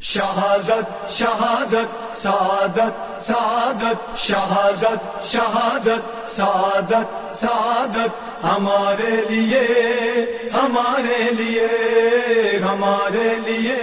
شہادت شہادت سعادت سعادت شہادت شہادت سعادت سعادت ہمارے لیے ہمارے لیے ہمارے لیے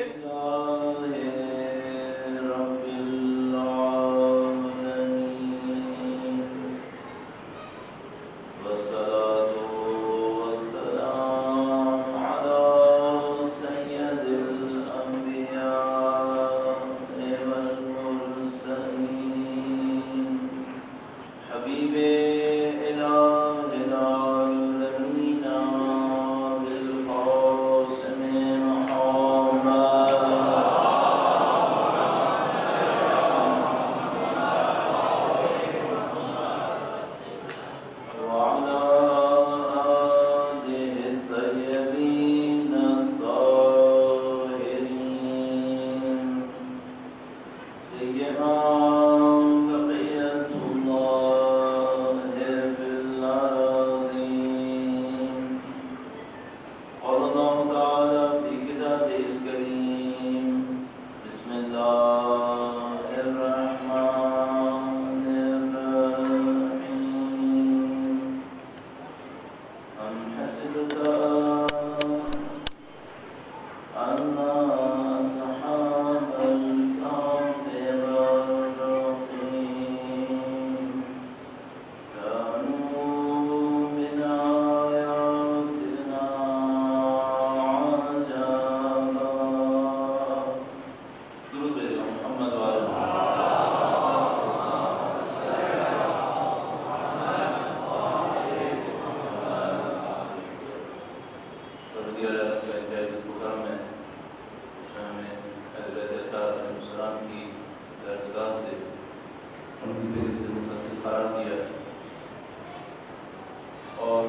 اور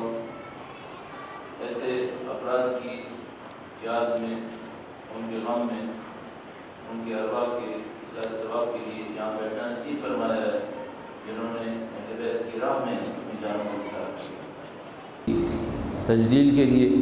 ایسے افراد کی یاد میں، ان کے غم میں، ان کے ارواح کے اثار ثواب کے لیے یہاں بیٹھنا نصیب فرمایا ہے، جنہوں نے بیت کی راہ میں اپنی جانوں کو اثار کیا۔ تجلیل کے لیے،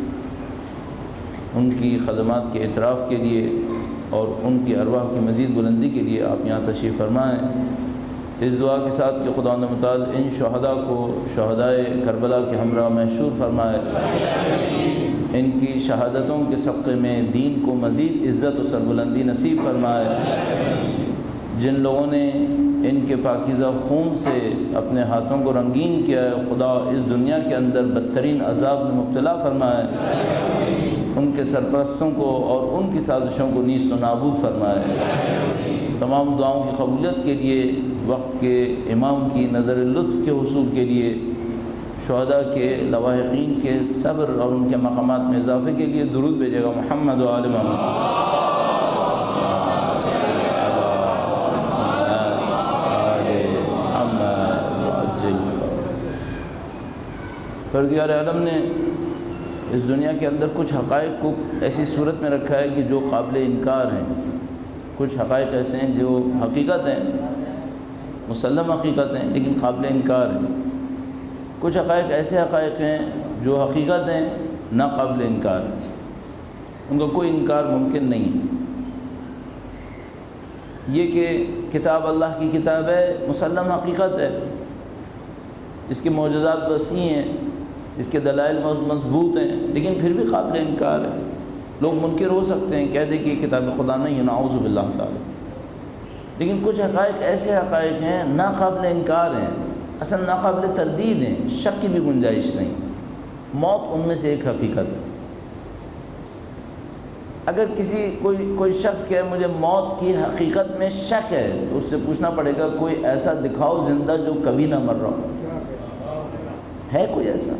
ان کی خدمات کے اعتراف کے لیے اور ان کی ارواح کی مزید بلندی کے لیے آپ یہاں تشریف فرمائیں۔ اس دعا کے ساتھ کہ خداوند متعال ان شہداء کو شہدائے کربلا کے ہمراہ محشور فرمائے، ان کی شہادتوں کے صدقے میں دین کو مزید عزت و سربلندی نصیب فرمائے۔ جن لوگوں نے ان کے پاکیزہ خون سے اپنے ہاتھوں کو رنگین کیا ہے، خدا اس دنیا کے اندر بدترین عذاب میں مبتلا فرمائے، ان کے سرپرستوں کو اور ان کی سازشوں کو نیست و نابود فرمائے۔ تمام دعاؤں کی قبولیت کے لیے، وقت کے امام کی نظر لطف کے حصول کے لیے، شہداء کے لواحقین کے صبر اور ان کے مقامات میں اضافے کے لیے درود بھیجے گا محمد و آل محمد۔ پروردگار عالم نے اس دنیا کے اندر کچھ حقائق کو ایسی صورت میں رکھا ہے کہ جو قابل انکار ہیں، کچھ حقائق ایسے ہیں جو حقیقت ہیں، مسلم حقیقت ہیں لیکن قابل انکار ہیں، کچھ حقائق ایسے حقائق ہیں جو حقیقت ہیں ناقابل انکار ہیں، ان کا کوئی انکار ممکن نہیں ہے۔ یہ کہ کتاب اللہ کی کتاب ہے، مسلم حقیقت ہے، اس کے معجزات وسیع ہیں، اس کے دلائل مضبوط ہیں، لیکن پھر بھی قابل انکار ہے۔ لوگ منکر ہو سکتے ہیں، کہہ دیں کہ یہ کتاب خدا نہیں ہے، نعوذ باللہ تعالی، لیکن کچھ حقائق ایسے حقائق ہیں ناقابل انکار ہیں، اصل ناقابل تردید ہیں، شک کی بھی گنجائش نہیں۔ موت ان میں سے ایک حقیقت ہے۔ اگر کوئی شخص کہے مجھے موت کی حقیقت میں شک ہے تو اس سے پوچھنا پڑے گا کوئی ایسا دکھاؤ زندہ جو کبھی نہ مر رہا ہو، ہے کوئی ایسا؟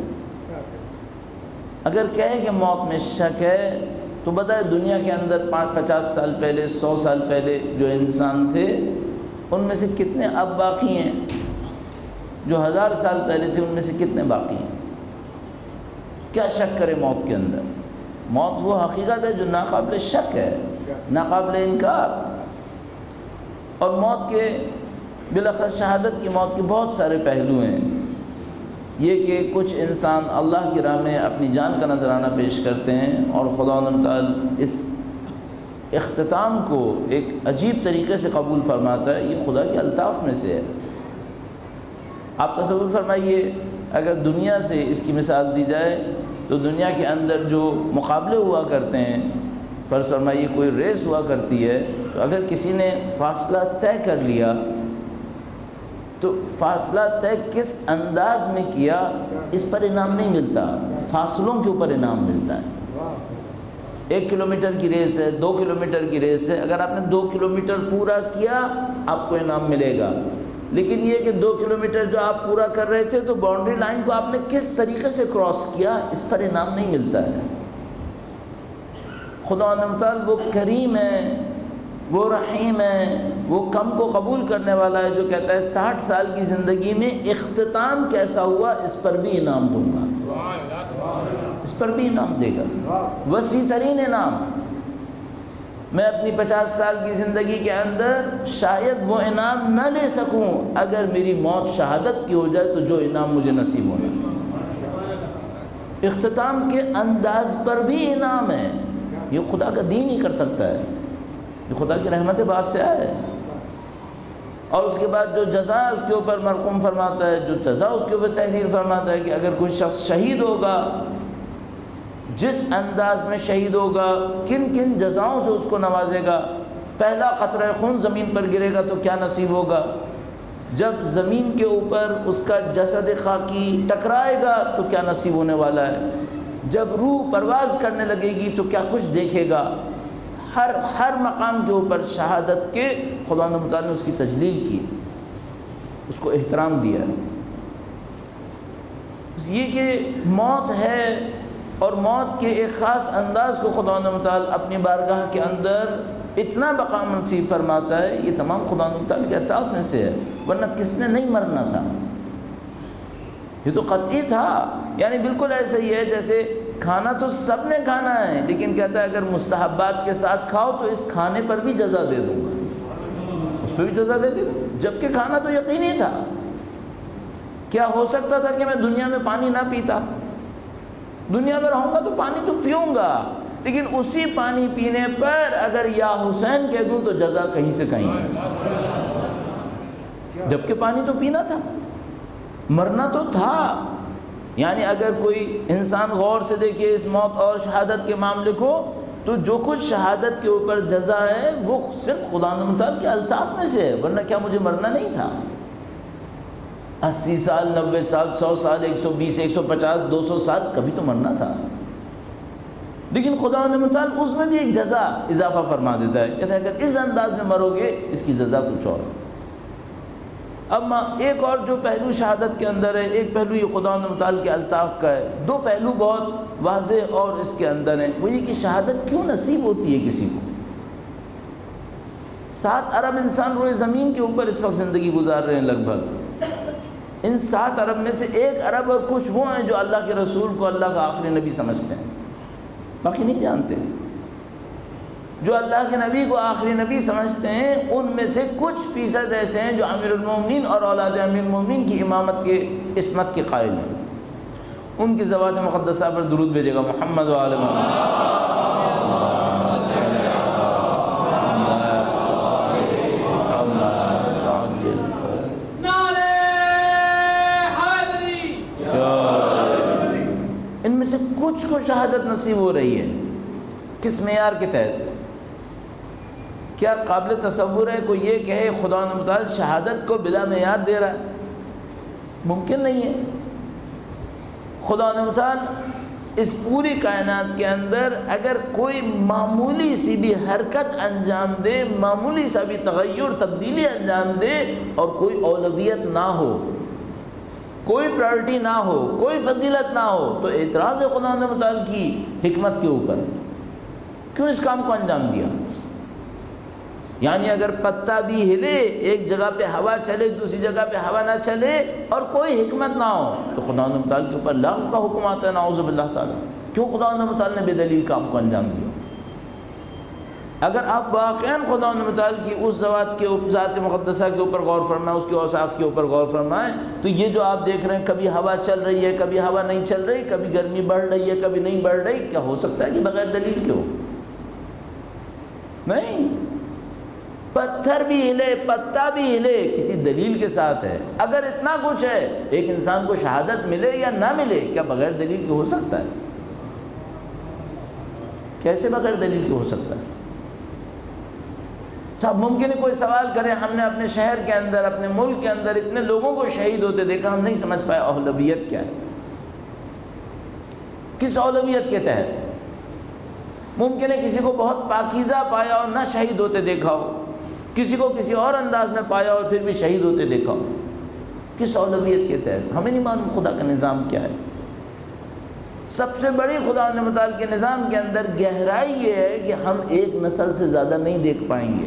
اگر کہے کہ موت میں شک ہے تو بتائے دنیا کے اندر 50 سال پہلے، 100 سال پہلے جو انسان تھے ان میں سے کتنے اب باقی ہیں؟ جو 1000 سال پہلے تھے ان میں سے کتنے باقی ہیں؟ کیا شک کرے موت کے اندر؟ موت وہ حقیقت ہے جو ناقابل شک ہے، ناقابل انکار۔ اور موت کے بالاخص شہادت کی موت کے بہت سارے پہلو ہیں۔ یہ کہ کچھ انسان اللہ کی راہ میں اپنی جان کا نذرانہ پیش کرتے ہیں اور خداوند تعالی اس اختتام کو ایک عجیب طریقے سے قبول فرماتا ہے، یہ خدا کے الطاف میں سے ہے۔ آپ تصور فرمائیے اگر دنیا سے اس کی مثال دی جائے تو دنیا کے اندر جو مقابلے ہوا کرتے ہیں، فرض فرمائیے کوئی ریس ہوا کرتی ہے، تو اگر کسی نے فاصلہ طے کر لیا تو فاصلہ طے کس انداز میں کیا اس پر انعام نہیں ملتا، فاصلوں کے اوپر انعام ملتا ہے۔ 1 کلومیٹر کی ریس ہے، 2 کلومیٹر کی ریس ہے، اگر آپ نے 2 کلومیٹر پورا کیا آپ کو انعام ملے گا، لیکن یہ کہ 2 کلومیٹر جو آپ پورا کر رہے تھے تو باؤنڈری لائن کو آپ نے کس طریقے سے کراس کیا اس پر انعام نہیں ملتا ہے۔ خدا متعال وہ کریم ہے، وہ رحیم ہے، وہ کم کو قبول کرنے والا ہے، جو کہتا ہے 60 سال کی زندگی میں اختتام کیسا ہوا اس پر بھی انعام دوں گا، اس پر بھی انعام دے گا، وسیع ترین انعام۔ میں اپنی 50 سال کی زندگی کے اندر شاید وہ انعام نہ لے سکوں، اگر میری موت شہادت کی ہو جائے تو جو انعام مجھے نصیب ہونا، اختتام کے انداز پر بھی انعام ہے۔ یہ خدا کا دین ہی کر سکتا ہے، یہ خدا کی رحمت باسعہ ہے۔ اور اس کے بعد جو جزا اس کے اوپر مرقوم فرماتا ہے، جو جزا اس کے اوپر تحریر فرماتا ہے کہ اگر کوئی شخص شہید ہوگا، جس انداز میں شہید ہوگا، کن کن جزاؤں سے اس کو نوازے گا۔ پہلا قطرہ خون زمین پر گرے گا تو کیا نصیب ہوگا، جب زمین کے اوپر اس کا جسد خاکی ٹکرائے گا تو کیا نصیب ہونے والا ہے، جب روح پرواز کرنے لگے گی تو کیا کچھ دیکھے گا۔ ہر مقام کے اوپر شہادت کے خدا متعال نے اس کی تجلیل کی، اس کو احترام دیا۔ یہ کہ موت ہے اور موت کے ایک خاص انداز کو خدا متعال اپنی بارگاہ کے اندر اتنا بقا نصیب فرماتا ہے، یہ تمام خدا متعال کے عطاف میں سے ہے، ورنہ کس نے نہیں مرنا تھا، یہ تو قطعی تھا۔ یعنی بالکل ایسا ہی ہے جیسے کھانا تو سب نے کھانا ہے، لیکن کہتا ہے اگر مستحبات کے ساتھ کھاؤ تو اس کھانے پر بھی جزا دے دوں گا، اس پہ بھی جزا دے دوں گا، جبکہ کھانا تو یقینی تھا۔ کیا ہو سکتا تھا کہ میں دنیا میں پانی نہ پیتا، دنیا میں رہوں گا تو پانی تو پیوں گا، لیکن اسی پانی پینے پر اگر یا حسین کہہ دوں تو جزا کہیں سے کہیں، جبکہ پانی تو پینا تھا، مرنا تو تھا۔ یعنی اگر کوئی انسان غور سے دیکھے اس موت اور شہادت کے معاملے کو، تو جو کچھ شہادت کے اوپر جزا ہے وہ صرف خدا متعال کے الطاف میں سے ہے، ورنہ کیا مجھے مرنا نہیں تھا؟ 80 سال، 90 سال، 100 سال، 120، 150، 200 سال، کبھی تو مرنا تھا، لیکن خدا متعال اس میں بھی ایک جزا اضافہ فرما دیتا ہے، کہتا ہے اگر اس انداز میں مرو گے اس کی جزا کچھ اور۔ اب ایک اور جو پہلو شہادت کے اندر ہے، ایک پہلو یہ خدا متعال کے الطاف کا ہے، دو پہلو بہت واضح اور اس کے اندر ہیں، وہ یہ کہ شہادت کیوں نصیب ہوتی ہے کسی کو۔ 7 ارب انسان روئے زمین کے اوپر اس وقت زندگی گزار رہے ہیں لگ بھگ، ان 7 ارب میں سے 1 ارب اور کچھ وہ ہیں جو اللہ کے رسول کو اللہ کا آخری نبی سمجھتے ہیں، باقی نہیں جانتے۔ جو اللہ کے نبی کو آخری نبی سمجھتے ہیں ان میں سے کچھ فیصد ایسے ہیں جو امیر المومنین اور اولاد امیر المومنین کی امامت کے عصمت کے قائل ہیں۔ ان کی ذوات مقدسہ پر درود بھیجے گا محمد و آل محمد۔ ان میں سے کچھ کو شہادت نصیب ہو رہی ہے، کس معیار کے تحت؟ کیا قابل تصور ہے کوئی یہ کہے خدا متعال شہادت کو بلا معیار دے رہا ہے؟ ممکن نہیں ہے۔ خدا متعال اس پوری کائنات کے اندر اگر کوئی معمولی سی بھی حرکت انجام دے، معمولی سا بھی تغیر تبدیلی انجام دے اور کوئی اولویت نہ ہو، کوئی پرائرٹی نہ ہو، کوئی فضیلت نہ ہو، تو اعتراض ہے خدا متعال کی حکمت کے اوپر، کیوں اس کام کو انجام دیا؟ یعنی اگر پتا بھی ہلے، ایک جگہ پہ ہوا چلے دوسری جگہ پہ ہوا نہ چلے اور کوئی حکمت نہ ہو تو خدا متعال کے اوپر لاکھ کا حکم آتا ہے، نعوذ باللہ تعالیٰ۔ کیوں خدا متعال نے بے دلیل کام کو انجام دیا؟ اگر آپ واقعاً خدا متعال کی اس ذات مقدسہ کے اوپر غور فرمائیں، اس کے اوصاف کے اوپر غور فرمائیں، تو یہ جو آپ دیکھ رہے ہیں کبھی ہوا چل رہی ہے، کبھی ہوا نہیں چل رہی، کبھی گرمی بڑھ رہی ہے، کبھی نہیں بڑھ رہی، کیا ہو سکتا ہے کہ بغیر دلیل کے ہو؟ نہیں، پتھر بھی ہلے، پتا بھی ہلے، کسی دلیل کے ساتھ ہے۔ اگر اتنا کچھ ہے، ایک انسان کو شہادت ملے یا نہ ملے، کیا بغیر دلیل کے ہو سکتا ہے؟ کیسے بغیر دلیل کے ہو سکتا ہے؟ تو اب ممکن ہے کوئی سوال کرے، ہم نے اپنے شہر کے اندر، اپنے ملک کے اندر اتنے لوگوں کو شہید ہوتے دیکھا، ہم نہیں سمجھ پائے اولویت کیا ہے، کس اولویت کے تحت؟ ممکن ہے کسی کو بہت پاکیزہ پایا اور نہ شہید ہوتے دیکھا ہو، کسی کو کسی اور انداز میں پایا اور پھر بھی شہید ہوتے دیکھا ہو، کس اولویت کے تحت؟ ہمیں نہیں معلوم خدا کا نظام کیا ہے۔ سب سے بڑی خدا نے متعال کے نظام کے اندر گہرائی یہ ہے کہ ہم ایک نسل سے زیادہ نہیں دیکھ پائیں گے۔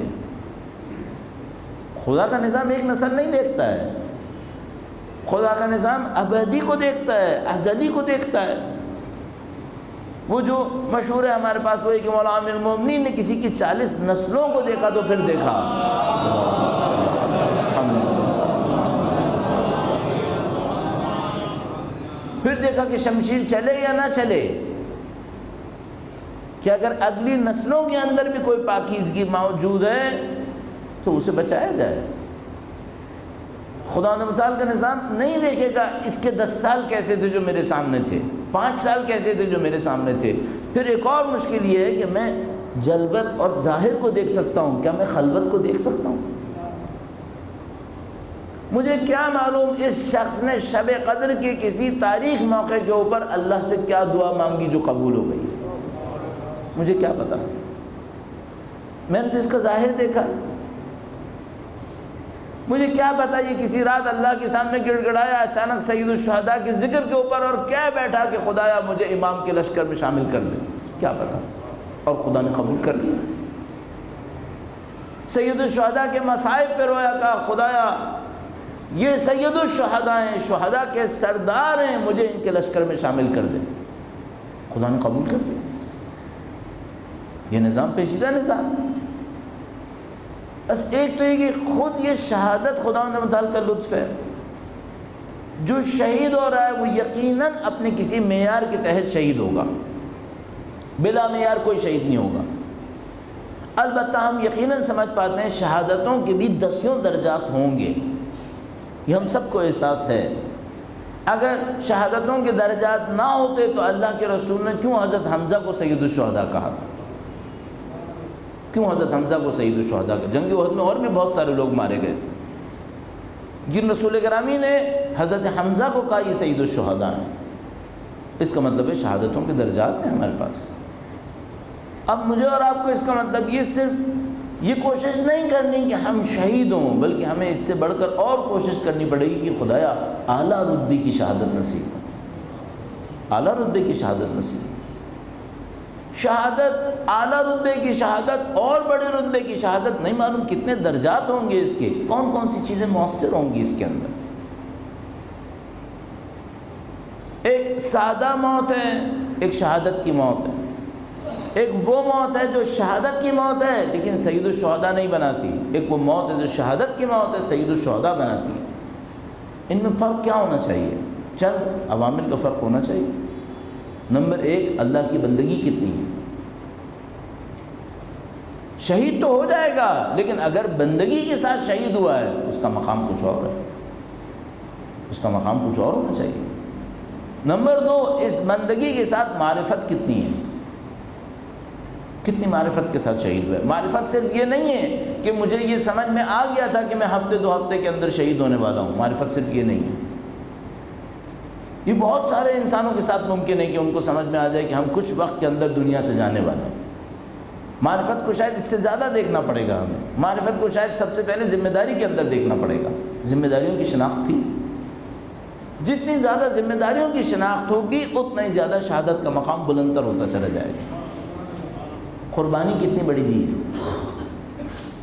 خدا کا نظام ایک نسل نہیں دیکھتا ہے، خدا کا نظام ابدی کو دیکھتا ہے، ازلی کو دیکھتا ہے۔ وہ جو مشہور ہے ہمارے پاس وہی کہ مولا امیر المومنین نے کسی کی 40 نسلوں کو دیکھا تو پھر دیکھا، پھر دیکھا کہ شمشیر چلے یا نہ چلے، کہ اگر اگلی نسلوں کے اندر بھی کوئی پاکیزگی موجود ہے تو اسے بچایا جائے۔ خدا متعال کا نظام نہیں دیکھے گا اس کے 10 سال کیسے تھے جو میرے سامنے تھے، 5 سال کیسے تھے جو میرے سامنے تھے۔ پھر ایک اور مشکل یہ ہے کہ میں جلوت اور ظاہر کو دیکھ سکتا ہوں، کیا میں خلوت کو دیکھ سکتا ہوں؟ مجھے کیا معلوم اس شخص نے شب قدر کی کسی تاریخ موقع کے اوپر اللہ سے کیا دعا مانگی جو قبول ہو گئی، مجھے کیا پتا؟ میں نے تو اس کا ظاہر دیکھا، مجھے کیا پتا یہ کسی رات اللہ کے سامنے گڑ گڑایا اچانک سید الشہداء کے ذکر کے اوپر اور کیا بیٹھا کہ خدایا مجھے امام کے لشکر میں شامل کر دے، کیا پتا؟ اور خدا نے قبول کر لیا۔ سید الشہداء کے مصائب پہ رویا، کہا خدایا یہ سید الشہداء ہیں، شہداء کے سردار ہیں، مجھے ان کے لشکر میں شامل کر دے، خدا نے قبول کر لیا۔ یہ نظام پیچیدہ نظام، بس ایک تو یہ کہ خود یہ شہادت خدا متعال کا لطف ہے۔ جو شہید ہو رہا ہے وہ یقیناً اپنے کسی معیار کے تحت شہید ہوگا، بلا معیار کوئی شہید نہیں ہوگا۔ البتہ ہم یقیناً سمجھ پاتے ہیں شہادتوں کے بھی 10 درجات ہوں گے، یہ ہم سب کو احساس ہے۔ اگر شہادتوں کے درجات نہ ہوتے تو اللہ کے رسول نے کیوں حضرت حمزہ کو سید الشہداء کہا تھا؟ کیوں حضرت حمزہ کو سید الشہداء کا؟ جنگ احد میں اور بھی بہت سارے لوگ مارے گئے تھے، جن رسول گرامی نے حضرت حمزہ کو کہا یہ سید الشہداء ہیں، اس کا مطلب ہے شہادتوں کے درجات ہیں ہمارے پاس۔ اب مجھے اور آپ کو اس کا مطلب یہ صرف یہ کوشش نہیں کرنی کہ ہم شہید ہوں، بلکہ ہمیں اس سے بڑھ کر اور کوشش کرنی پڑے گی کہ خدایا اعلیٰ رتبے کی شہادت نصیب ہو، اعلیٰ رتبے کی شہادت نصیب ہو۔ شہادت، اعلیٰ رتبے کی شہادت اور بڑے رتبے کی شہادت، نہیں معلوم کتنے درجات ہوں گے اس کے، کون کون سی چیزیں مؤثر ہوں گی اس کے اندر۔ ایک سادہ موت ہے، ایک شہادت کی موت ہے، ایک وہ موت ہے جو شہادت کی موت ہے لیکن سید الشہداء نہیں بناتی، ایک وہ موت ہے جو شہادت کی موت ہے سید الشہداء بناتی ہے۔ ان میں فرق کیا ہونا چاہیے؟ چند عوامل کا فرق ہونا چاہیے۔ نمبر 1، اللہ کی بندگی کتنی ہے۔ شہید تو ہو جائے گا لیکن اگر بندگی کے ساتھ شہید ہوا ہے اس کا مقام کچھ اور ہے، اس کا مقام کچھ اور ہونا چاہیے۔ نمبر 2، اس بندگی کے ساتھ معرفت کتنی ہے، کتنی معرفت کے ساتھ شہید ہوا ہے۔ معرفت صرف یہ نہیں ہے کہ مجھے یہ سمجھ میں آ گیا تھا کہ میں ہفتے 2 ہفتے کے اندر شہید ہونے والا ہوں، معرفت صرف یہ نہیں ہے۔ یہ بہت سارے انسانوں کے ساتھ ممکن ہے کہ ان کو سمجھ میں آ جائے کہ ہم کچھ وقت کے اندر دنیا سے جانے والے ہیں۔ معرفت کو شاید اس سے زیادہ دیکھنا پڑے گا ہمیں، معرفت کو شاید سب سے پہلے ذمہ داری کے اندر دیکھنا پڑے گا، ذمہ داریوں کی شناخت تھی۔ جتنی زیادہ ذمہ داریوں کی شناخت ہوگی اتنا ہی زیادہ شہادت کا مقام بلندر ہوتا چلا جائے گا۔ قربانی کتنی بڑی دی ہے،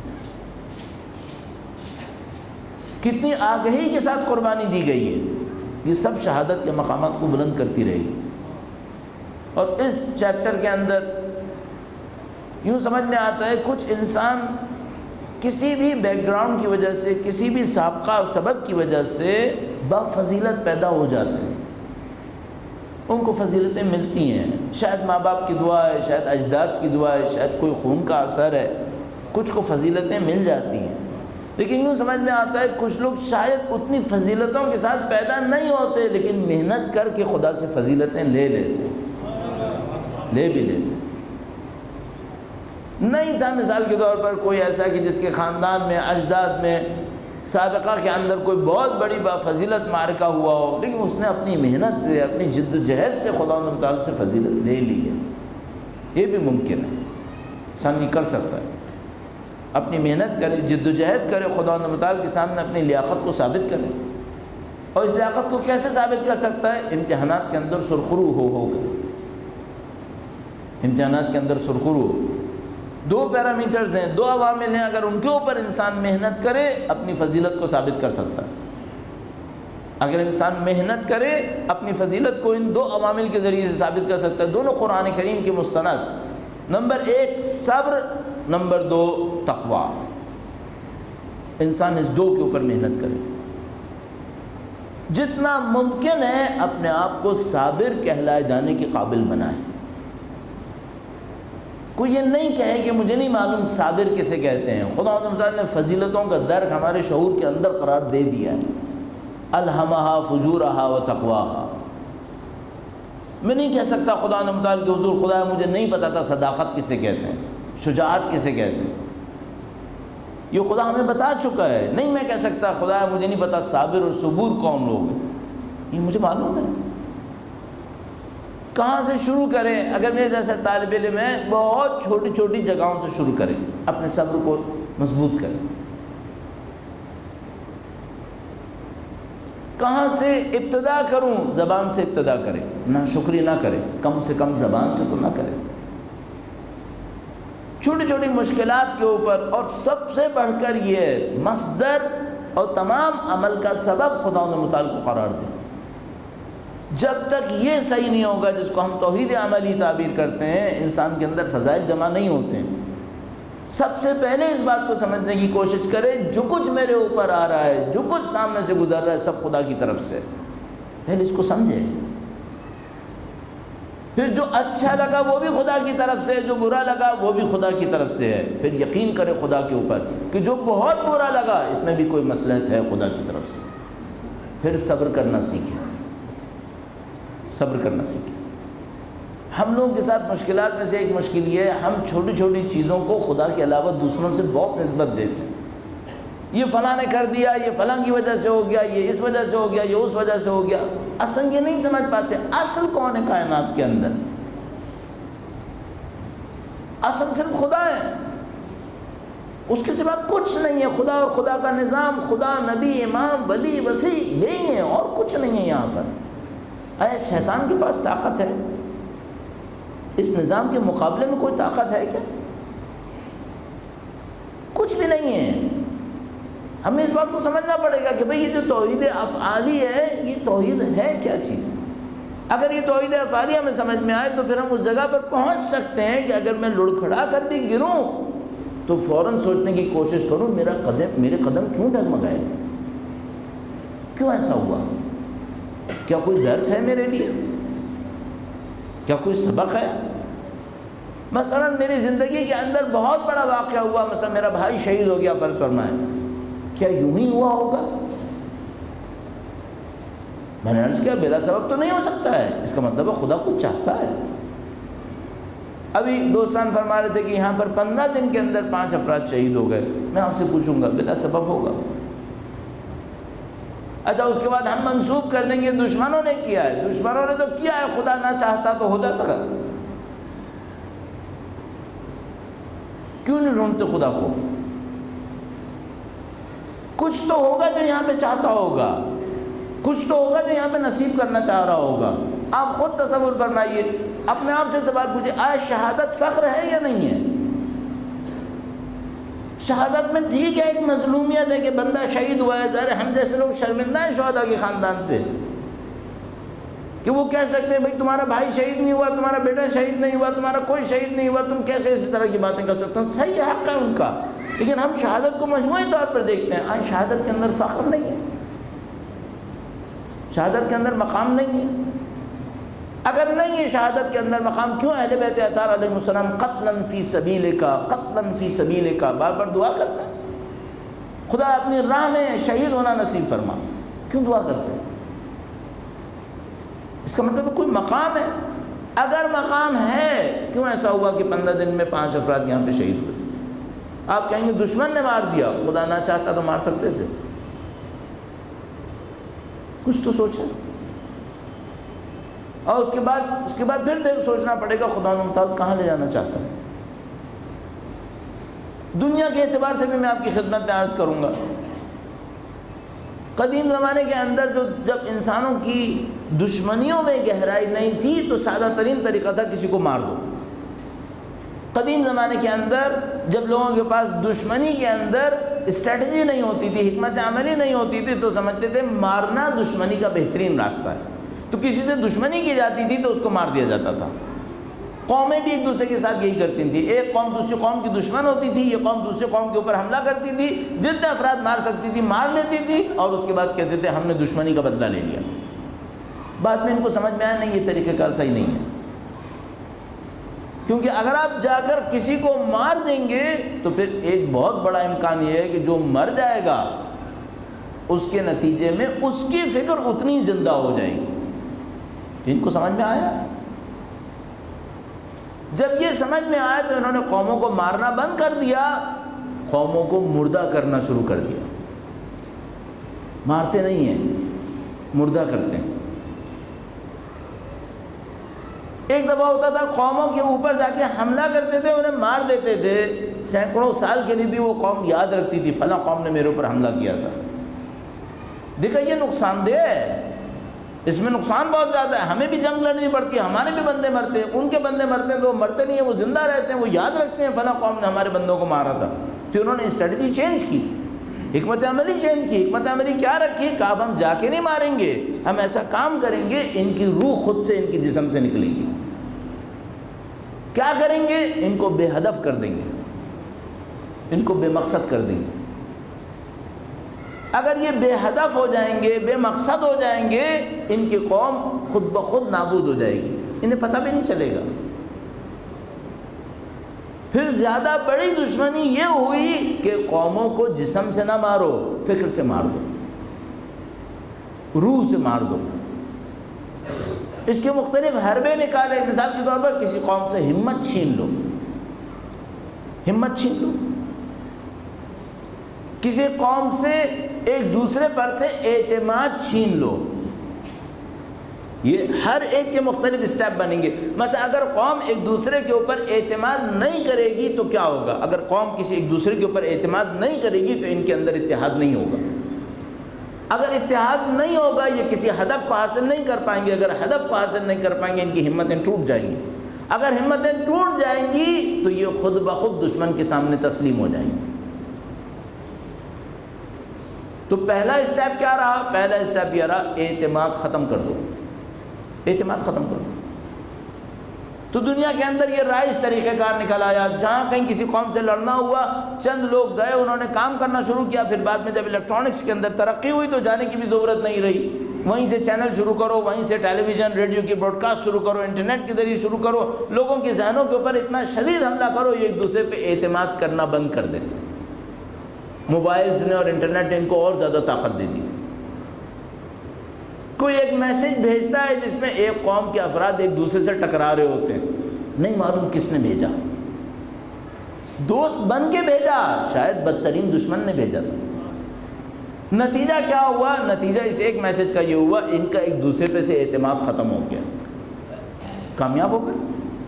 کتنی آگہی کے ساتھ قربانی دی گئی ہے، یہ سب شہادت کے مقامات کو بلند کرتی رہے گی۔ اور اس چیپٹر کے اندر یوں سمجھ میں آتا ہے کچھ انسان کسی بھی بیک گراؤنڈ کی وجہ سے، کسی بھی سابقہ اور سبب کی وجہ سے بفضیلت پیدا ہو جاتے ہیں، ان کو فضیلتیں ملتی ہیں، شاید ماں باپ کی دعا ہے، شاید اجداد کی دعا ہے، شاید کوئی خون کا اثر ہے، کچھ کو فضیلتیں مل جاتی ہیں۔ لیکن یوں سمجھ میں آتا ہے کچھ لوگ شاید اتنی فضیلتوں کے ساتھ پیدا نہیں ہوتے، لیکن محنت کر کے خدا سے فضیلتیں لے لیتے، لے بھی لیتے۔ نہیں تھا مثال کے طور پر کوئی ایسا کہ جس کے خاندان میں، اجداد میں، سابقہ کے اندر کوئی بہت بڑی فضیلت معرکہ ہوا ہو، لیکن اس نے اپنی محنت سے، اپنی جد و جہد سے خداوند تعالیٰ سے فضیلت لے لی ہے۔ یہ بھی ممکن ہے، انسان یہ کر سکتا ہے، اپنی محنت کرے، جد و جہد کرے، خداوند تعالیٰ کے سامنے اپنی لیاقت کو ثابت کرے۔ اور اس لیاقت کو کیسے ثابت کر سکتا ہے؟ امتحانات کے اندر سرخرو ہو کر، امتحانات کے اندر سرخرو۔ دو پیرامیٹرز ہیں، دو عوامل ہیں، اگر ان کے اوپر انسان محنت کرے اپنی فضیلت کو ثابت کر سکتا ہے۔ اگر انسان محنت کرے اپنی فضیلت کو ان دو عوامل کے ذریعے سے ثابت کر سکتا ہے، دونوں قرآن کریم کے مستند۔ نمبر 1 صبر، نمبر 2 تقویٰ۔ انسان اس دو کے اوپر محنت کرے، جتنا ممکن ہے اپنے آپ کو صابر کہلائے جانے کے قابل بنائے۔ کوئی یہ نہیں کہے کہ مجھے نہیں معلوم صابر کسے کہتے ہیں۔ خدا تعالیٰ نے فضیلتوں کا درک ہمارے شعور کے اندر قرار دے دیا ہے، الہمہا فجورہا و تقواہا۔ میں نہیں کہہ سکتا خدا تعالیٰ کے حضور خدا مجھے نہیں پتا تھا صداقت کسے کہتے ہیں، شجاعت کسے کہتے ہیں، یہ خدا ہمیں بتا چکا ہے۔ نہیں میں کہہ سکتا خدا مجھے نہیں پتا صابر اور صبور کون لوگ ہیں، یہ مجھے معلوم ہے۔ کہاں سے شروع کریں؟ اگر میرے جیسے طالب علم ہے، بہت چھوٹی چھوٹی جگہوں سے شروع کریں، اپنے صبر کو مضبوط کریں۔ کہاں سے ابتدا کروں؟ زبان سے ابتدا کریں، ناشکری نہ کریں، کم سے کم زبان سے تو نہ کریں۔ چھوٹی چھوٹی مشکلات کے اوپر، اور سب سے بڑھ کر یہ مصدر اور تمام عمل کا سبب خدا متعال کو قرار دیں۔ جب تک یہ صحیح نہیں ہوگا، جس کو ہم توحید عملی تعبیر کرتے ہیں، انسان کے اندر فضائل جمع نہیں ہوتے ہیں۔ سب سے پہلے اس بات کو سمجھنے کی کوشش کرے جو کچھ میرے اوپر آ رہا ہے، جو کچھ سامنے سے گزر رہا ہے، سب خدا کی طرف سے۔ پہلے اس کو سمجھے، پھر جو اچھا لگا وہ بھی خدا کی طرف سے، جو برا لگا وہ بھی خدا کی طرف سے ہے۔ پھر یقین کرے خدا کے اوپر کہ جو بہت برا لگا اس میں بھی کوئی مصلحت ہے خدا کی طرف سے۔ پھر صبر کرنا سیکھیں، صبر کرنا سیکھیں۔ ہم لوگوں کے ساتھ مشکلات میں سے ایک مشکل یہ ہے، ہم چھوٹی چھوٹی چیزوں کو خدا کے علاوہ دوسروں سے بہت نسبت دیتے ہیں۔ یہ فلاں نے کر دیا، یہ فلاں کی وجہ سے ہو گیا، یہ اس وجہ سے ہو گیا، یہ اس وجہ سے ہو گیا۔ اصل یہ نہیں سمجھ پاتے اصل کون ہے کائنات کے اندر۔ اصل صرف خدا ہے، اس کے سوا کچھ نہیں ہے۔ خدا اور خدا کا نظام، خدا، نبی، امام، ولی، وسیع، یہی ہے، اور کچھ نہیں ہے یہاں پر۔ اے شیطان کے پاس طاقت ہے؟ اس نظام کے مقابلے میں کوئی طاقت ہے کیا؟ کچھ بھی نہیں ہے۔ ہمیں اس بات کو سمجھنا پڑے گا کہ بھئی یہ جو توحید افعالی ہے، یہ توحید ہے کیا چیز؟ اگر یہ توحید افعالی ہمیں سمجھ میں آئے تو پھر ہم اس جگہ پر پہنچ سکتے ہیں کہ اگر میں لڑکھڑا کر بھی گروں تو فوراً سوچنے کی کوشش کروں میرے قدم کیوں ڈگمگائے، کیوں ایسا ہوا؟ کیا کوئی درس ہے میرے لیے؟ کیا کوئی سبق ہے؟ مثلا میری زندگی کے اندر بہت بڑا واقعہ ہوا، مثلا میرا بھائی شہید ہو گیا فرض فرمائے، کیا یوں ہی ہوا ہوگا؟ میں نے عرض کیا بلا سبب تو نہیں ہو سکتا ہے، اس کا مطلب ہے خدا کچھ چاہتا ہے۔ ابھی دوستان فرما رہے تھے کہ یہاں پر 15 دن کے اندر 5 افراد شہید ہو گئے۔ میں آپ سے پوچھوں گا بلا سبب ہوگا؟ اچھا اس کے بعد ہم منسوب کر دیں گے دشمنوں نے کیا ہے، دشمنوں نے تو کیا ہے، خدا نہ چاہتا تو ہو جاتا ہے۔ کیوں نہیں ڈھونڈتے خدا کو؟ کچھ تو ہوگا جو یہاں پہ چاہتا ہوگا، کچھ تو ہوگا جو یہاں پہ نصیب کرنا چاہ رہا ہوگا۔ آپ خود تصور فرمائیے، اپنے آپ سے سوال پوچھئے، آج شہادت فخر ہے یا نہیں ہے؟ شہادت میں ٹھیک ہے ایک مظلومیت ہے کہ بندہ شہید ہوا ہے، ظاہر ہم جیسے لوگ شرمندہ ہیں شہداء کے خاندان سے کہ وہ کہہ سکتے ہیں بھئی تمہارا بھائی شہید نہیں ہوا، تمہارا بیٹا شہید نہیں ہوا، تمہارا کوئی شہید نہیں ہوا، تم کیسے اسی طرح کی باتیں کر سکتے ہو؟ صحیح حق ہے ان کا، لیکن ہم شہادت کو مجموعی طور پر دیکھتے ہیں۔ آج شہادت کے اندر فخر نہیں ہے، شہادت کے اندر مقام نہیں ہے۔ اگر نہیں ہے شہادت کے اندر مقام، کیوں اہل بیت اطہار علیہ السلام قتلاً فی سبیلک قتلاً فی سبیلک بار بار دعا کرتے ہیں؟ خدا اپنی راہ میں شہید ہونا نصیب فرما، کیوں دعا کرتے ہیں؟ اس کا مطلب کوئی مقام ہے۔ اگر مقام ہے، کیوں ایسا ہوا کہ 15 دن میں 5 افراد یہاں پہ شہید ہوئے؟ آپ کہیں گے دشمن نے مار دیا، خدا نہ چاہتا تو مار سکتے تھے؟ کچھ تو سوچیں۔ اور اس کے بعد پھر سوچنا پڑے گا خدا متعال کہاں لے جانا چاہتا ہے۔ دنیا کے اعتبار سے بھی میں آپ کی خدمت میں عرض کروں گا، قدیم زمانے کے اندر جب انسانوں کی دشمنیوں میں گہرائی نہیں تھی تو سادہ ترین طریقہ تھا کسی کو مار دو۔ قدیم زمانے کے اندر جب لوگوں کے پاس دشمنی کے اندر اسٹریٹجی نہیں ہوتی تھی، حکمت عملی نہیں ہوتی تھی، تو سمجھتے تھے مارنا دشمنی کا بہترین راستہ ہے، تو کسی سے دشمنی کی جاتی تھی تو اس کو مار دیا جاتا تھا۔ قومیں بھی ایک دوسرے کے ساتھ یہی کرتی تھیں، ایک قوم دوسری قوم کی دشمن ہوتی تھی، یہ قوم دوسری قوم کے اوپر حملہ کرتی تھی، جتنے افراد مار سکتی تھی مار لیتی تھی، اور اس کے بعد کہتے تھے ہم نے دشمنی کا بدلہ لے لیا۔ بعد میں ان کو سمجھ میں آیا نہیں، یہ طریقہ کار صحیح نہیں ہے، کیونکہ اگر آپ جا کر کسی کو مار دیں گے تو پھر ایک بہت بڑا امکان یہ ہے کہ جو مر جائے گا اس کے نتیجے میں اس کی فکر اتنی زندہ ہو جائے گی۔ ان کو سمجھ میں آیا؟ جب یہ سمجھ میں آیا تو انہوں نے قوموں کو مارنا بند کر دیا، قوموں کو مردہ کرنا شروع کر دیا۔ مارتے نہیں ہیں، مردہ کرتے ہیں۔ ایک دفعہ ہوتا تھا قوموں کے اوپر جا کے حملہ کرتے تھے، انہیں مار دیتے تھے، سینکڑوں سال کے لیے بھی وہ قوم یاد رکھتی تھی فلاں قوم نے میرے اوپر حملہ کیا تھا۔ دیکھا یہ نقصان دہ ہے، اس میں نقصان بہت زیادہ ہے، ہمیں بھی جنگ لڑنی پڑتی ہے، ہمارے بھی بندے مرتے ہیں، ان کے بندے مرتے ہیں تو وہ مرتے نہیں ہیں، وہ زندہ رہتے ہیں، وہ یاد رکھتے ہیں فلاں قوم نے ہمارے بندوں کو مارا تھا۔ پھر انہوں نے اسٹریٹجی چینج کی، حکمت عملی چینج کی۔ حکمت عملی کیا رکھی؟ کہ اب ہم جا کے نہیں ماریں گے، ہم ایسا کام کریں گے ان کی روح خود سے ان کی جسم سے نکلے گی۔ کیا کریں گے؟ ان کو بے ہدف کر دیں گے، ان کو بے مقصد کر دیں گے۔ اگر یہ بے ہدف ہو جائیں گے، بے مقصد ہو جائیں گے، ان کی قوم خود بخود نابود ہو جائے گی، انہیں پتہ بھی نہیں چلے گا۔ پھر زیادہ بڑی دشمنی یہ ہوئی کہ قوموں کو جسم سے نہ مارو، فکر سے مار دو، روح سے مار دو۔ اس کے مختلف حربے نکالے، مثال کے طور پر کسی قوم سے ہمت چھین لو، ہمت چھین لو، کسی قوم سے ایک دوسرے پر سے اعتماد چھین لو۔ یہ ہر ایک کے مختلف اسٹیپ بنیں گے۔ مثلا اگر قوم ایک دوسرے کے اوپر اعتماد نہیں کرے گی تو کیا ہوگا؟ اگر قوم کسی ایک دوسرے کے اوپر اعتماد نہیں کرے گی تو ان کے اندر اتحاد نہیں ہوگا۔ اگر اتحاد نہیں ہوگا یہ کسی ہدف کو حاصل نہیں کر پائیں گے، اگر ہدف کو حاصل نہیں کر پائیں گے ان کی ہمتیں ٹوٹ جائیں گی، اگر ہمتیں ٹوٹ جائیں گی تو یہ خود بخود دشمن کے سامنے تسلیم ہو جائیں گے۔ تو پہلا اسٹیپ کیا رہا؟ پہلا اسٹیپ یہ رہا اعتماد ختم کر دو، اعتماد ختم کر دو۔ تو دنیا کے اندر یہ رائے اس طریقہ کار نکل آیا، جہاں کہیں کسی قوم سے لڑنا ہوا، چند لوگ گئے، انہوں نے کام کرنا شروع کیا، پھر بعد میں جب الیکٹرانکس کے اندر ترقی ہوئی تو جانے کی بھی ضرورت نہیں رہی، وہیں سے چینل شروع کرو، وہیں سے ٹیلی ویژن ریڈیو کی براڈ کاسٹ شروع کرو، انٹرنیٹ کے ذریعے شروع کرو، لوگوں کے ذہنوں کے اوپر اتنا شدید حملہ کرو یہ ایک دوسرے پہ اعتماد کرنا بند کر دیں۔ موبائلز نے اور انٹرنیٹ نے ان کو اور زیادہ طاقت دے دی۔ کوئی ایک میسج بھیجتا ہے جس میں ایک قوم کے افراد ایک دوسرے سے ٹکرا رہے ہوتے ہیں، نہیں معلوم کس نے بھیجا، دوست بن کے بھیجا، شاید بدترین دشمن نے بھیجا تھا۔ نتیجہ کیا ہوا؟ نتیجہ اس ایک میسج کا یہ ہوا ان کا ایک دوسرے پہ سے اعتماد ختم ہو گیا، کامیاب ہو گئے۔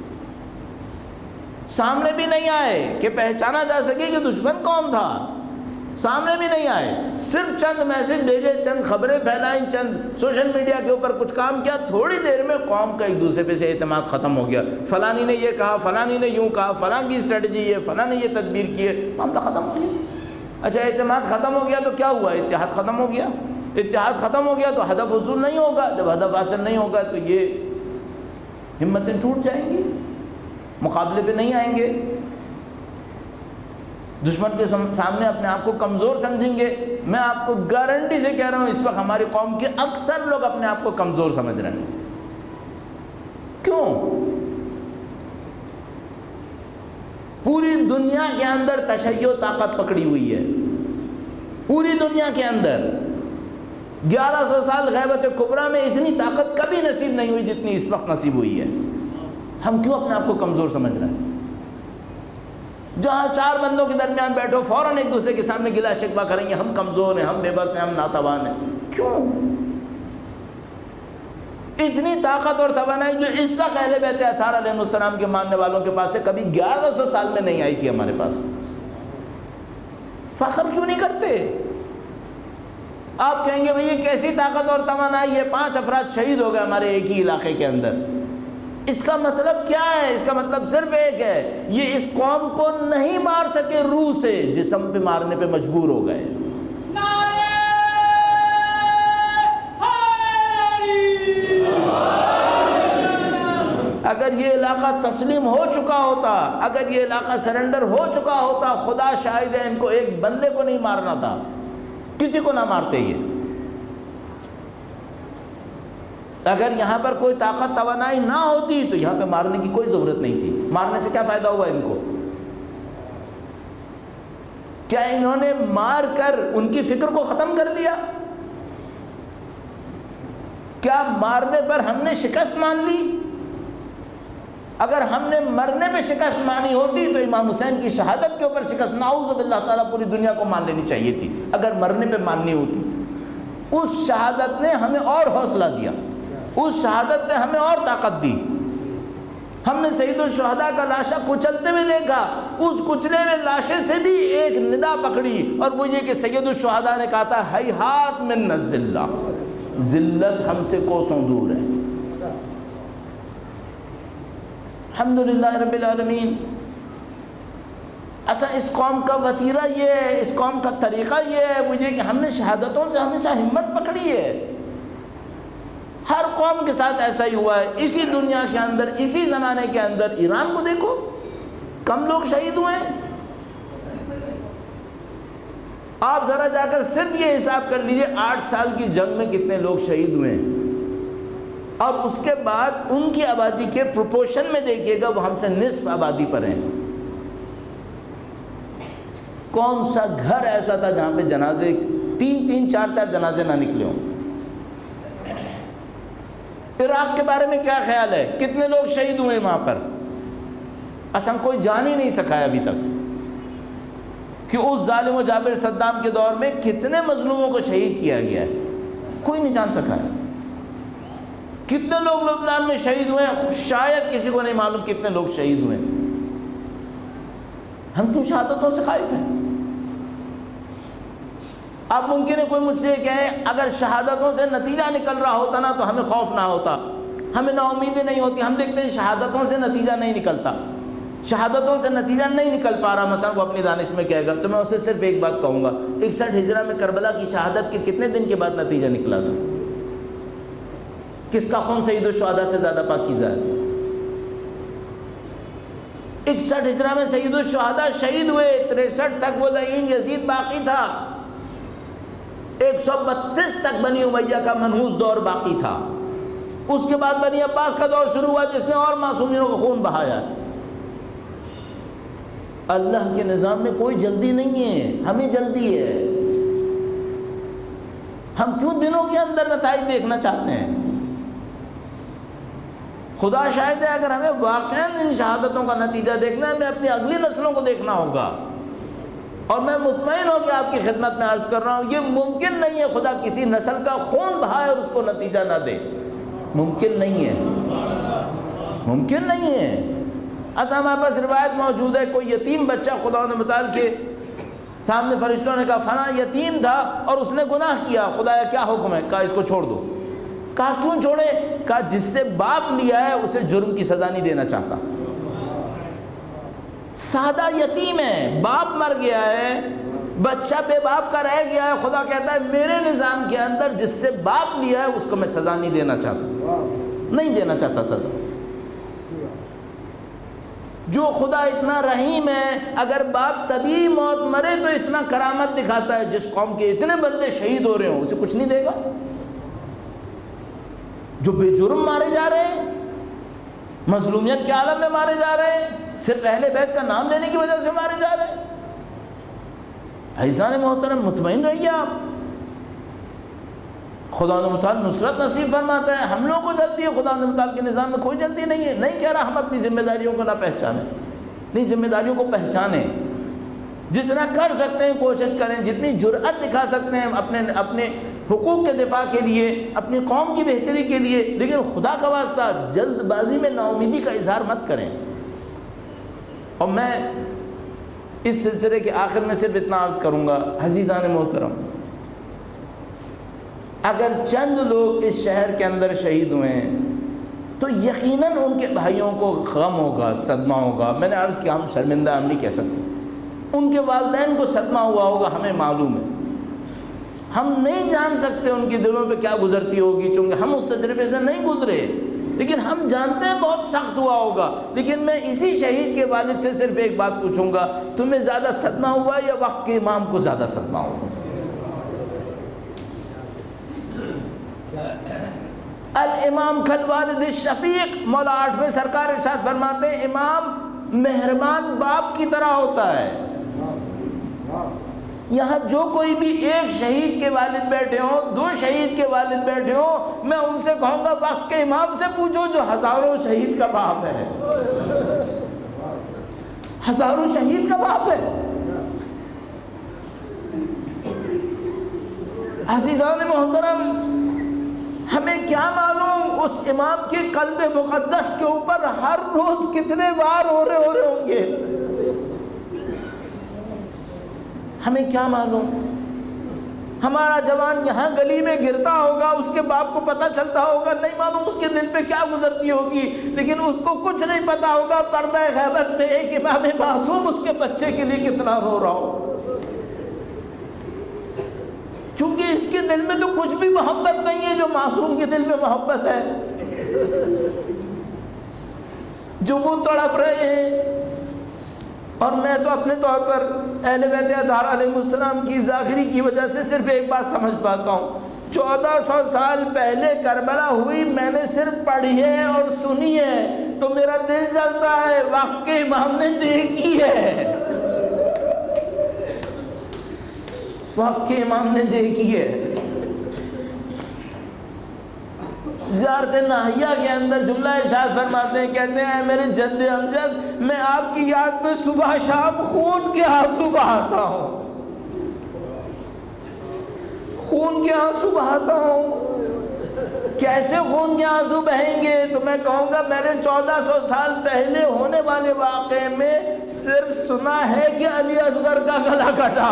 سامنے بھی نہیں آئے کہ پہچانا جا سکے کہ دشمن کون تھا، سامنے بھی نہیں آئے، صرف چند میسج بھیجے، چند خبریں پھیلائیں، چند سوشل میڈیا کے اوپر کچھ کام کیا، تھوڑی دیر میں قوم کا ایک دوسرے پہ سے اعتماد ختم ہو گیا۔ فلانی نے یہ کہا، فلانی نے یوں کہا، فلاں کی اسٹریٹجی یہ، فلاں نے یہ تدبیر کی ہے، معاملہ ختم ہو گیا۔ اچھا اعتماد ختم ہو گیا تو کیا ہوا؟ اتحاد ختم ہو گیا۔ اتحاد ختم ہو گیا تو ہدف حصول نہیں ہوگا، جب ہدف حاصل نہیں ہوگا تو یہ ہمتیں ٹوٹ جائیں گی، مقابلے پہ نہیں آئیں گے، دشمن کے سامنے اپنے آپ کو کمزور سمجھیں گے۔ میں آپ کو گارنٹی سے کہہ رہا ہوں اس وقت ہماری قوم کے اکثر لوگ اپنے آپ کو کمزور سمجھ رہے ہیں، دنیا کے اندر تشیع طاقت پکڑی ہوئی ہے، پوری دنیا کے اندر 1100 سال غیبت کبریٰ میں اتنی طاقت کبھی نصیب نہیں ہوئی جتنی اس وقت نصیب ہوئی ہے۔ ہم کیوں اپنے آپ کو کمزور سمجھ رہے ہیں؟ جہاں 4 بندوں کے درمیان بیٹھو فوراً ایک دوسرے کے سامنے گلا شکوہ کریں گے، ہم کمزور ہیں، ہم بے بس ہیں، ہم ناتوان ہیں۔ کیوں؟ اتنی طاقت اور توانائی جو اس وقت اہل بیت اطہار علیہ السلام کے ماننے والوں کے پاس ہے، کبھی 1100 سال میں نہیں آئی تھی ہمارے پاس۔ فخر کیوں نہیں کرتے؟ آپ کہیں گے بھئی یہ کیسی طاقت اور توانائی ہے، 5 افراد شہید ہو گئے ہمارے ایک ہی علاقے کے اندر۔ اس کا مطلب کیا ہے؟ اس کا مطلب صرف ایک ہے، یہ اس قوم کو نہیں مار سکے روح سے، جسم پہ مارنے پہ مجبور ہو گئے۔ اگر یہ علاقہ تسلیم ہو چکا ہوتا، اگر یہ علاقہ سرنڈر ہو چکا ہوتا، خدا شاہد ہے ان کو ایک بندے کو نہیں مارنا تھا، کسی کو نہ مارتے یہ۔ اگر یہاں پر کوئی طاقت توانائی نہ ہوتی تو یہاں پہ مارنے کی کوئی ضرورت نہیں تھی۔ مارنے سے کیا فائدہ ہوا ان کو؟ کیا انہوں نے مار کر ان کی فکر کو ختم کر لیا؟ کیا مارنے پر ہم نے شکست مان لی؟ اگر ہم نے مرنے پہ شکست مانی ہوتی تو امام حسین کی شہادت کے اوپر شکست نعوذ باللہ تعالیٰ پوری دنیا کو مان لینی چاہیے تھی، اگر مرنے پہ ماننی ہوتی۔ اس شہادت نے ہمیں اور حوصلہ دیا، اس شہادت نے ہمیں اور طاقت دی۔ ہم نے سید الشہداء کا لاشا کچلتے ہوئے دیکھا، اس کچلے میں لاشے سے بھی ایک ندا پکڑی، اور وہ یہ کہ سید الشہداء نے کہا تھا ہیہات من الذلہ، ذلت ہم سے کوسوں دور ہے۔ الحمدللہ رب العالمین۔ اصلا اس قوم کا وتیرہ یہ ہے، اس قوم کا طریقہ یہ ہے، وہ یہ کہ ہم نے شہادتوں سے ہمیشہ ہمت پکڑی ہے۔ ہر قوم کے ساتھ ایسا ہی ہوا ہے۔ اسی دنیا کے اندر، اسی زمانے کے اندر ایران کو دیکھو، کم لوگ شہید ہوئے ہیں۔ آپ ذرا جا کر صرف یہ حساب کر لیجئے 8 سال کی جنگ میں کتنے لوگ شہید ہوئے ہیں، اور اس کے بعد ان کی آبادی کے پروپورشن میں دیکھیے گا، وہ ہم سے نصف آبادی پر ہیں۔ کون سا گھر ایسا تھا جہاں پہ جنازے 3-3 4-4 جنازے نہ نکلے ہوں؟ عراق کے بارے میں کیا خیال ہے؟ کتنے لوگ شہید ہوئے وہاں پر؟ اصلا کوئی جان ہی نہیں سکا ہے ابھی تک کہ اس ظالم و جابر صدام کے دور میں کتنے مظلوموں کو شہید کیا گیا ہے، کوئی نہیں جان سکا ہے۔ کتنے لوگ لبنان میں شہید ہوئے ہیں، شاید کسی کو نہیں معلوم کتنے لوگ شہید ہوئے ہیں۔ ہم کیوں شہادتوں سے خائف ہیں؟ اب ممکن ہے کوئی مجھ سے کہے اگر شہادتوں سے نتیجہ نکل رہا ہوتا نا تو ہمیں خوف نہ ہوتا، ہمیں نا امیدیں نہیں ہوتی۔ ہم دیکھتے ہیں شہادتوں سے نتیجہ نہیں نکلتا، شہادتوں سے نتیجہ نہیں نکل پا رہا۔ مثلا وہ اپنی دانش میں کہے گا تو میں اسے صرف ایک بات کہوں گا، 61 ہجرہ میں کربلا کی شہادت کے کتنے دن کے بعد نتیجہ نکلا تھا؟ کس کا خون سید الشہداء سے زیادہ پاکیزہ ہے؟ 61 ہجرہ میں سید الشہداء شہید ہوئے، 63 تک وہ لعین یزید باقی تھا، 132 تک بنی امیہ کا منحوس دور باقی تھا، اس کے بعد بنی عباس کا دور شروع ہوا جس نے اور معصومینوں کا خون بہایا۔ اللہ کے نظام میں کوئی جلدی نہیں ہے، ہمیں جلدی ہے۔ ہم کیوں دنوں کے اندر نتائج دیکھنا چاہتے ہیں؟ خدا شاہد ہے اگر ہمیں واقعاً ان شہادتوں کا نتیجہ دیکھنا ہے، ہمیں اپنی اگلی نسلوں کو دیکھنا ہوگا۔ اور میں مطمئن ہو کہ آپ کی خدمت میں عرض کر رہا ہوں، یہ ممکن نہیں ہے خدا کسی نسل کا خون بہائے اور اس کو نتیجہ نہ دے، ممکن نہیں ہے، ممکن نہیں ہے۔ اصل ہمارے پاس روایت موجود ہے، کوئی یتیم بچہ خدا نے متعال کے سامنے فرشتوں نے کہا فلاں یتیم تھا اور اس نے گناہ کیا، خدایا کیا حکم ہے؟ کہا اس کو چھوڑ دو۔ کہا کیوں چھوڑے؟ کہا جس سے باپ لیا ہے اسے جرم کی سزا نہیں دینا چاہتا۔ سادہ یتیم ہے، باپ مر گیا ہے، بچہ بے باپ کا رہ گیا ہے، خدا کہتا ہے میرے نظام کے اندر جس سے باپ لیا ہے اس کو میں سزا نہیں دینا چاہتا، نہیں دینا چاہتا سزا۔ جو خدا اتنا رحیم ہے، اگر باپ طبیعی موت مرے تو اتنا کرامت دکھاتا ہے، جس قوم کے اتنے بندے شہید ہو رہے ہوں اسے کچھ نہیں دے گا؟ جو بے جرم مارے جا رہے ہیں، مظلومیت کے عالم میں مارے جا رہے ہیں، صرف اہل بیت کا نام لینے کی وجہ سے مارے جا رہے ہیں؟ عزیزان محترم مطمئن رہیے آپ، خدا متعال نصرت نصیب فرماتا ہے. ہم لوگوں کو جلدی ہے، خدا متعال کے نظام میں کوئی جلدی نہیں ہے. نہیں کہہ رہا ہم اپنی ذمہ داریوں کو نہ پہچانیں، نہیں، ذمہ داریوں کو پہچانیں، جتنا کر سکتے ہیں کوشش کریں، جتنی جرأت دکھا سکتے ہیں اپنے حقوق کے دفاع کے لیے، اپنی قوم کی بہتری کے لیے، لیکن خدا کا واسطہ جلد بازی میں نا امیدی کا اظہار مت کریں. اور میں اس سلسلے کے آخر میں صرف اتنا عرض کروں گا، عزیزان محترم، اگر چند لوگ اس شہر کے اندر شہید ہوئے ہیں تو یقیناً ان کے بھائیوں کو غم ہوگا، صدمہ ہوگا. میں نے عرض کیا ہم شرمندہ ہم نہیں کہہ سکتے، ان کے والدین کو صدمہ ہوا ہوگا، ہمیں معلوم ہے. ہم نہیں جان سکتے ان کے دلوں پہ کیا گزرتی ہوگی، چونکہ ہم اس تجربے سے نہیں گزرے، لیکن ہم جانتے ہیں بہت سخت ہوا ہوگا. لیکن میں اسی شہید کے والد سے صرف ایک بات پوچھوں گا، تمہیں زیادہ صدمہ ہوا یا وقت کے امام کو زیادہ صدمہ ہوا؟ الامام کالوالد الشفیق، مولا آٹھویں سرکار ارشاد فرماتے ہیں امام مہربان باپ کی طرح ہوتا ہے. یہاں جو کوئی بھی ایک شہید کے والد بیٹھے ہوں، دو شہید کے والد بیٹھے ہوں، میں ان سے کہوں گا وقت کے امام سے پوچھو جو ہزاروں شہید کا باپ ہے، ہزاروں شہید کا باپ ہے. عزیزان محترم، ہمیں کیا معلوم اس امام کے قلب مقدس کے اوپر ہر روز کتنے وار ہو رہے ہوں گے، ہمیں کیا معلوم. ہمارا جوان یہاں گلی میں گرتا ہوگا، اس کے باپ کو پتہ چلتا ہوگا، نہیں معلوم اس کے دل پہ کیا گزرتی ہوگی، لیکن اس کو کچھ نہیں پتا ہوگا پردہ غیبت میں ایک امام معصوم اس کے بچے کے لیے کتنا رو رہا ہو. چونکہ اس کے دل میں تو کچھ بھی محبت نہیں ہے جو معصوم کے دل میں محبت ہے، جو وہ تڑپ رہے ہیں. اور میں تو اپنے طور پر اہل بیت اطہار علیہ السلام کی ظاہری کی وجہ سے صرف ایک بات سمجھ پاتا ہوں، 1400 سال پہلے کربلا ہوئی، میں نے صرف پڑھی ہے اور سنی ہے، تو میرا دل جلتا ہے. وقت کے امام نے دیکھی ہے، وقت کے امام نے دیکھی ہے. زیارت ناہیہ کے اندر جملہ ارشاد فرماتے ہیں، کہتے ہیں میرے جد امجد، میں آپ کی یاد میں صبح شام خون کے آنسو بہاتا ہوں، خون کے آنسو بہاتا ہوں. کیسے خون کے آنسو بہیں گے؟ تو میں کہوں گا میرے 1400 سال پہلے ہونے والے واقعے میں صرف سنا ہے کہ علی اصغر کا گلا کٹا،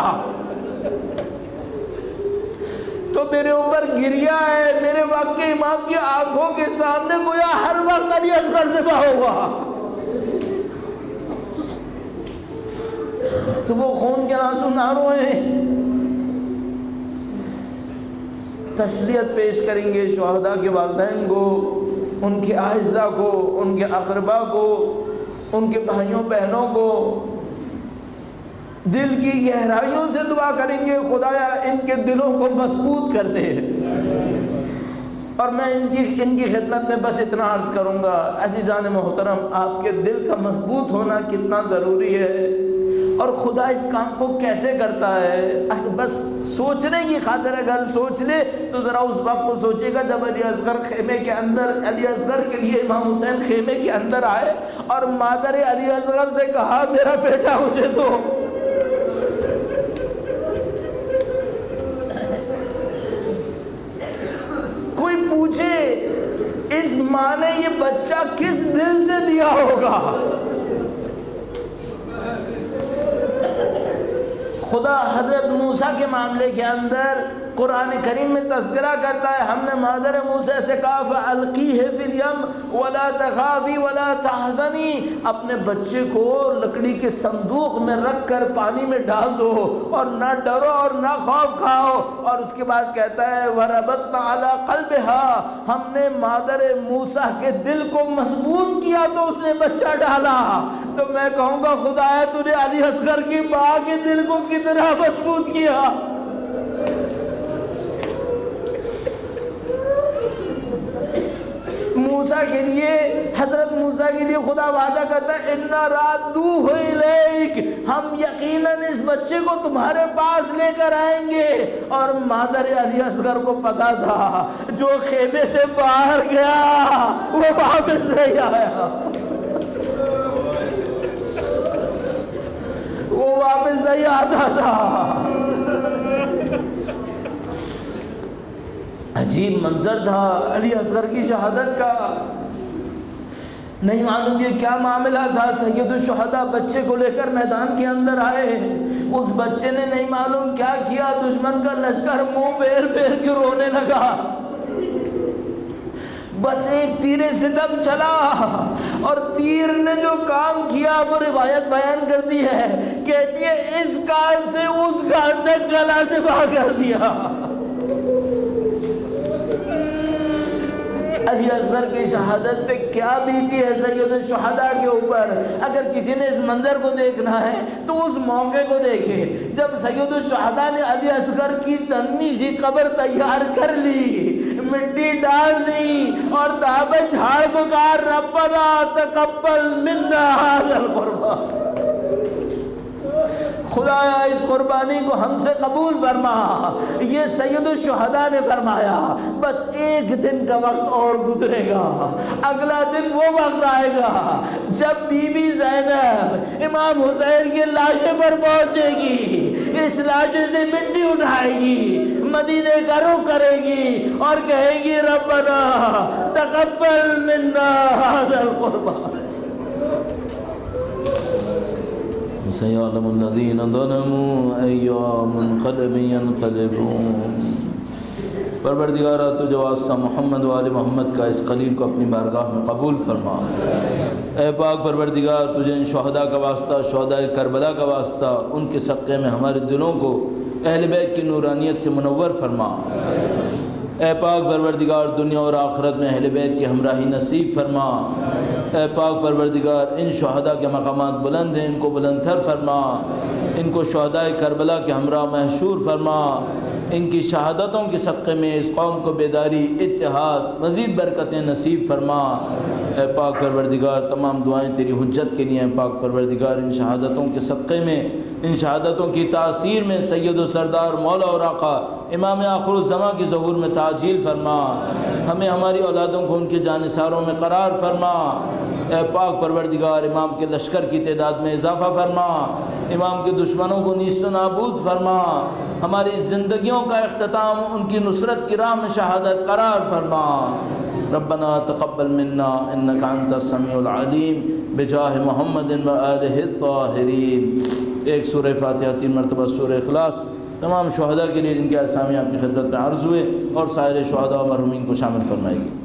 تو میرے اوپر گریا ہے. میرے وقت کے امام کی آنکھوں کے سامنے گویا ہر وقت علی اصغر ذبح ہوا، تو وہ خون کے آنسو نہ روئیں. تسلیت پیش کریں گے شہداء کے والدین کو، ان کے اعزاء کو، ان کے اقرباء کو، ان کے بھائیوں بہنوں کو. دل کی گہرائیوں سے دعا کریں گے خدایا ان کے دلوں کو مضبوط کر دے. اور میں ان کی خدمت میں بس اتنا عرض کروں گا، عزیزان محترم، آپ کے دل کا مضبوط ہونا کتنا ضروری ہے، اور خدا اس کام کو کیسے کرتا ہے. بس سوچنے کی خاطر اگر سوچ لے تو ذرا اس وقت کو سوچے گا جب علی اصغر خیمے کے اندر، علی اصغر کے لیے امام حسین خیمے کے اندر آئے اور مادر علی اصغر سے کہا میرا بیٹا مجھے دو. کوئی پوچھے اس ماں نے یہ بچہ کس دل سے دیا ہوگا. خدا حضرت موسیٰ کے معاملے کے اندر قرآن کریم میں تذکرہ کرتا ہے، ہم نے مادر موسیٰ سے کہا فَأَلْقِيهِ فِي الْيَمِّ وَلَا تَخَافِي وَلَا تَحْزَنِي، اپنے بچے کو لکڑی کے صندوق میں رکھ کر پانی میں ڈال دو اور نہ ڈرو اور نہ خوف کھاؤ. اور اس کے بعد کہتا ہے وَرَبَطْنَا عَلَىٰ قَلْبِهَا، ہم نے مادر موسیٰ کے دل کو مضبوط کیا تو اس نے بچہ ڈالا. تو میں کہوں گا خدایا تو نے علی اصغر کی ماں کے دل کو کتنا مضبوط کیا. موسیٰ کے لیے، حضرت موسیٰ کے لیے خدا وعدہ کرتا ہے اِنَّا رَادُّوهُ إِلَيْكَ، ہم یقیناً اس بچے کو تمہارے پاس لے کر آئیں گے۔ اور مادر علی اصغر کو پتا تھا جو خیمے سے باہر گیا وہ واپس نہیں آیا، وہ واپس نہیں آتا تھا۔ عجیب منظر تھا علی اصغر کی شہادت کا۔ نہیں معلوم یہ کیا معاملہ تھا، سید الشہداء بچے کو لے کر میدان کے اندر آئے، اس بچے نے نہیں معلوم کیا کیا، دشمن کا لشکر منہ پھیر پھیر کے رونے لگا۔ بس ایک تیر ستم چلا، اور تیر نے جو کام کیا وہ روایت بیان کرتی ہے، کہتی ہے اس کان سے اس کان تک گلا سے باہر کر دیا۔ علی اصغر کی شہادت پہ کیا بیتی ہے سید الشہداء کے اوپر۔ اگر کسی نے اس منظر کو دیکھنا ہے تو اس موقع کو دیکھے جب سید الشہداء نے علی اصغر کی تنی سی قبر تیار کر لی، مٹی ڈال دی اور دعوت جھاڑ کو کہا ربنا تقبل منا ھذا القربان، خدایا اس قربانی کو ہم سے قبول فرما۔ یہ سید الشہداء نے فرمایا بس ایک دن کا وقت اور گزرے گا، اگلا دن وہ وقت آئے گا جب بی بی زینب امام حسین کی لاشیں پر پہنچے گی، اس لاشیں سے مٹی اٹھائے گی، مدینے کا رخ کرے گی اور کہے گی ربنا تقبل منا ھذا القربان۔ سَيَعْلَمُ الَّذِينَ ظَلَمُوا أَيَّ مُنقَلَبٍ يَنقَلِبُونَ۔ پروردگارہ تو جو واسطہ محمد و آل محمد کا اس خلیل کو اپنی بارگاہ میں قبول فرما۔ اے پاک پروردگار تجھے ان شہداء کا واسطہ، شہداء کربلا کا واسطہ، ان کے صدقے میں ہمارے دلوں کو اہل بیت کی نورانیت سے منور فرما۔ اے پاک پروردگار دنیا اور آخرت میں اہل بیت کی ہمراہی نصیب فرما۔ اے پاک پروردگار ان شہداء کے مقامات بلند ہیں، ان کو بلند تر فرما، ان کو شہداء کربلا کے ہمراہ محشور فرما، ان کی شہادتوں کے صدقے میں اس قوم کو بیداری، اتحاد، مزید برکتیں نصیب فرما۔ اے پاک پروردگار تمام دعائیں تیری حجت کے لیے ہیں۔ پاک پروردگار ان شہادتوں کے صدقے میں، ان شہادتوں کی تاثیر میں سید و سردار مولا اور آقا امام آخر الزماں کی ظہور میں تعجیل فرما، ہمیں ہماری اولادوں کو ان کے جانثاروں میں قرار فرما۔ اے پاک پروردگار امام کے لشکر کی تعداد میں اضافہ فرما، امام کے دشمنوں کو نیست و نابود فرما، ہماری زندگیوں کا اختتام ان کی نصرت کی راہ میں شہادت قرار فرما۔ ربنا تقبل منا انک انت السمیع العلیم بجاہ محمد و آلہ الطاہرین۔ ایک سورہ فاتحہ 3 مرتبہ سورہ اخلاص تمام شہداء کے لیے جن کے اسامی آپ کی خدمت میں عرض ہوئے، اور سائر شہداء و مرحومین کو شامل فرمائے گی۔